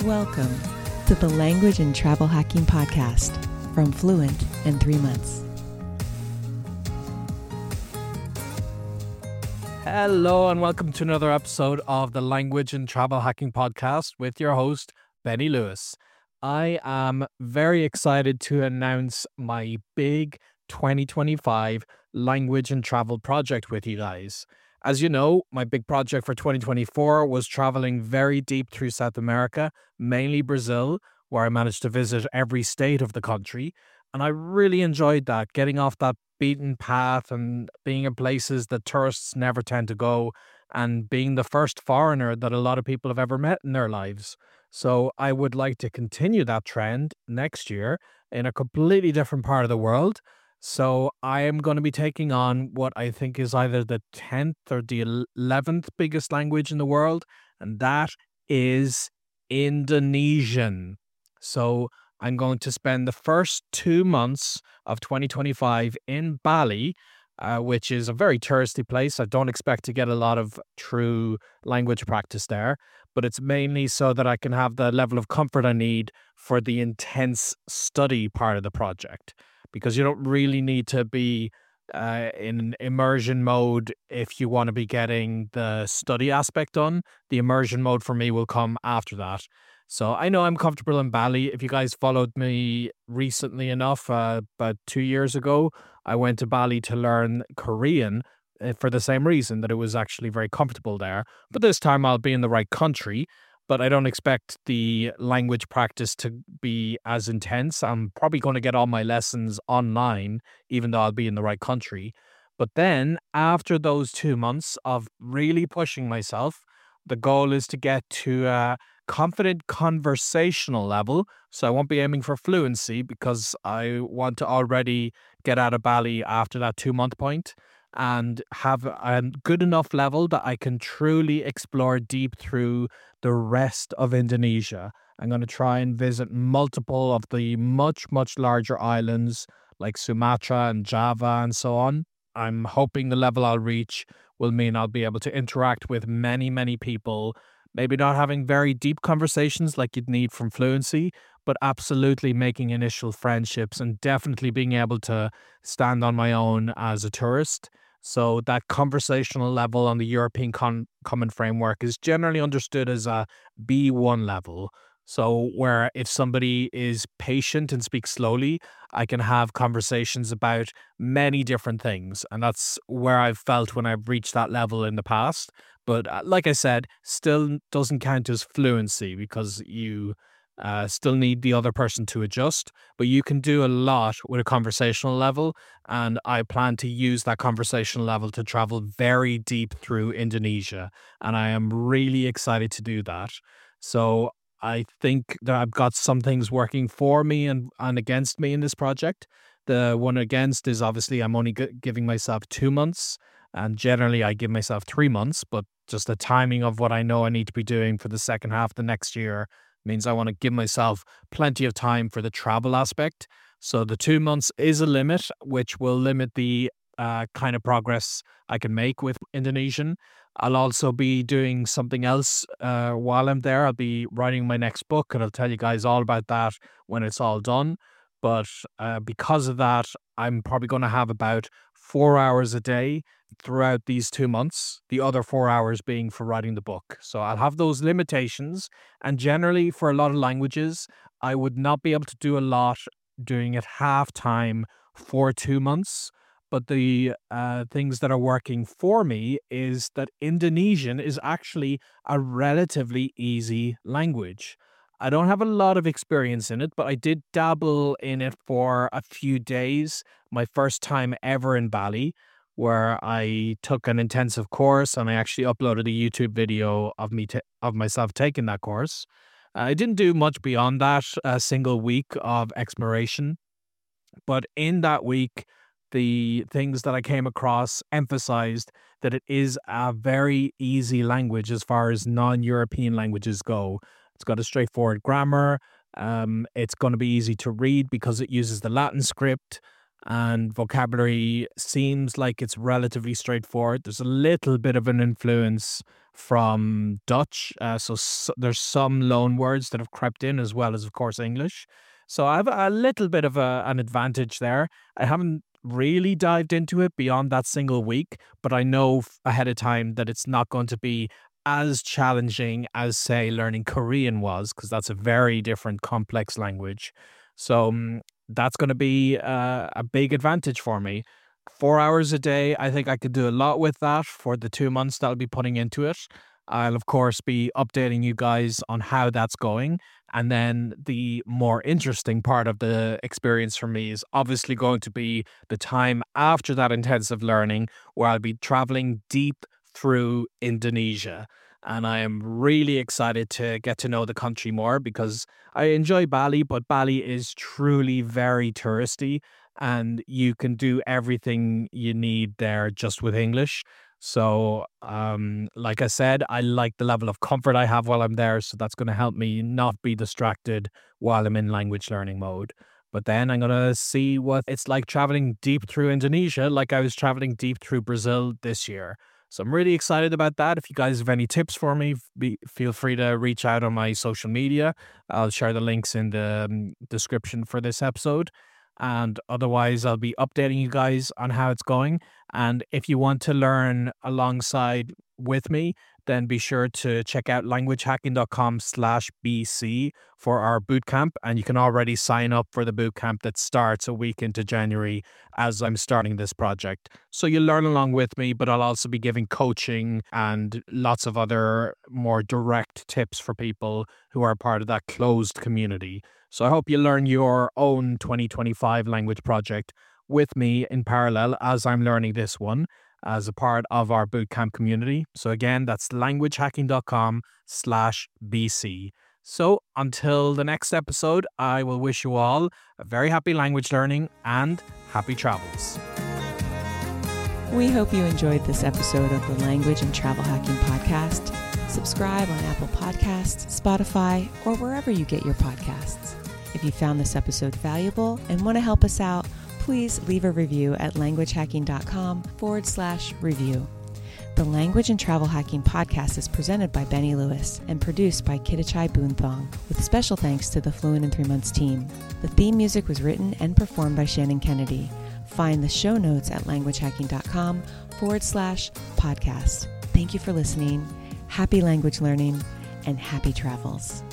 Welcome to the Language and Travel Hacking Podcast from Fluent in 3 months. Hello and welcome to another episode of the Language and Travel Hacking Podcast with your host, Benny Lewis. I am very excited to announce my big 2025 language and travel project with you guys. As you know, my big project for 2024 was traveling very deep through South America, mainly Brazil, where I managed to visit every state of the country. And I really enjoyed that, getting off that beaten path and being in places that tourists never tend to go and being the first foreigner that a lot of people have ever met in their lives. So I would like to continue that trend next year in a completely different part of the world. So I am going to be taking on what I think is either the 10th or the 11th biggest language in the world, and that is Indonesian. So I'm going to spend the first 2 months of 2025 in Bali, which is a very touristy place. I don't expect to get a lot of true language practice there, but it's mainly so that I can have the level of comfort I need for the intense study part of the project. Because you don't really need to be in immersion mode if you want to be getting the study aspect done. The immersion mode for me will come after that. So I know I'm comfortable in Bali. If you guys followed me recently enough, about 2 years ago, I went to Bali to learn Korean for the same reason, that it was actually very comfortable there. But this time I'll be in the right country. But I don't expect the language practice to be as intense. I'm probably going to get all my lessons online, even though I'll be in the right country. But then, after those 2 months of really pushing myself, the goal is to get to a confident conversational level. So I won't be aiming for fluency because I want to already get out of Bali after that 2 month point and have a good enough level that I can truly explore deep through the rest of Indonesia. I'm going to try and visit multiple of the much, much larger islands like Sumatra and Java and so on. I'm hoping the level I'll reach will mean I'll be able to interact with many, many people, maybe not having very deep conversations like you'd need from fluency, but absolutely making initial friendships and definitely being able to stand on my own as a tourist. So that conversational level on the European Common Framework is generally understood as a B1 level. So where if somebody is patient and speaks slowly, I can have conversations about many different things. And that's where I've felt when I've reached that level in the past. But like I said, still doesn't count as fluency because you still need the other person to adjust, but you can do a lot with a conversational level. And I plan to use that conversational level to travel very deep through Indonesia. And I am really excited to do that. So I think that I've got some things working for me and against me in this project. The one against is obviously I'm only giving myself 2 months. And generally, I give myself 3 months, but just the timing of what I know I need to be doing for the second half of the next year means I want to give myself plenty of time for the travel aspect. So the 2 months is a limit, which will limit the kind of progress I can make with Indonesian. I'll also be doing something else while I'm there. I'll be writing my next book, and I'll tell you guys all about that when it's all done. But because of that, I'm probably going to have about 4 hours a day throughout these 2 months, the other 4 hours being for writing the book. So I'll have those limitations. And generally, for a lot of languages, I would not be able to do a lot doing it half time for 2 months. But the things that are working for me is that Indonesian is actually a relatively easy language. I don't have a lot of experience in it, but I did dabble in it for a few days, my first time ever in Bali, where I took an intensive course and I actually uploaded a YouTube video of of myself taking that course. I didn't do much beyond that, a single week of exploration, but in that week, the things that I came across emphasized that it is a very easy language as far as non-European languages go. It's got a straightforward grammar. It's going to be easy to read because it uses the Latin script. and vocabulary seems like it's relatively straightforward. There's a little bit of an influence from Dutch, there's some loan words that have crept in, as well as, of course, English. So I have a little bit of an advantage there. I haven't really dived into it beyond that single week, but I know ahead of time that it's not going to be as challenging as, say, learning Korean was, because that's a very different, complex language. So that's going to be a big advantage for me. 4 hours a day, I think I could do a lot with that for the 2 months that I'll be putting into it. I'll, of course, be updating you guys on how that's going. And then the more interesting part of the experience for me is obviously going to be the time after that intensive learning, where I'll be traveling deep through Indonesia. And I am really excited to get to know the country more, because I enjoy Bali, but Bali is truly very touristy, and you can do everything you need there just with English. So, like I said, I like the level of comfort I have while I'm there. So that's going to help me not be distracted while I'm in language learning mode. But then I'm going to see what it's like traveling deep through Indonesia, like I was traveling deep through Brazil this year. So I'm really excited about that. If you guys have any tips for me, feel free to reach out on my social media. I'll share the links in the description for this episode. And otherwise, I'll be updating you guys on how it's going. And if you want to learn alongside with me, then be sure to check out languagehacking.com/BC for our bootcamp. And you can already sign up for the bootcamp that starts a week into January as I'm starting this project. So you'll learn along with me, but I'll also be giving coaching and lots of other more direct tips for people who are part of that closed community. So I hope you learn your own 2025 language project with me in parallel as I'm learning this one, as a part of our bootcamp community. So again, that's languagehacking.com/BC. So until the next episode, I will wish you all a very happy language learning and happy travels. We hope you enjoyed this episode of the Language and Travel Hacking Podcast. Subscribe on Apple Podcasts, Spotify, or wherever you get your podcasts. If you found this episode valuable and want to help us out, please leave a review at languagehacking.com/review. The Language and Travel Hacking Podcast is presented by Benny Lewis and produced by Kidichai Boonthong, with special thanks to the Fluent in 3 Months team. The theme music was written and performed by Shannon Kennedy. Find the show notes at languagehacking.com/podcast. Thank you for listening. Happy language learning and happy travels.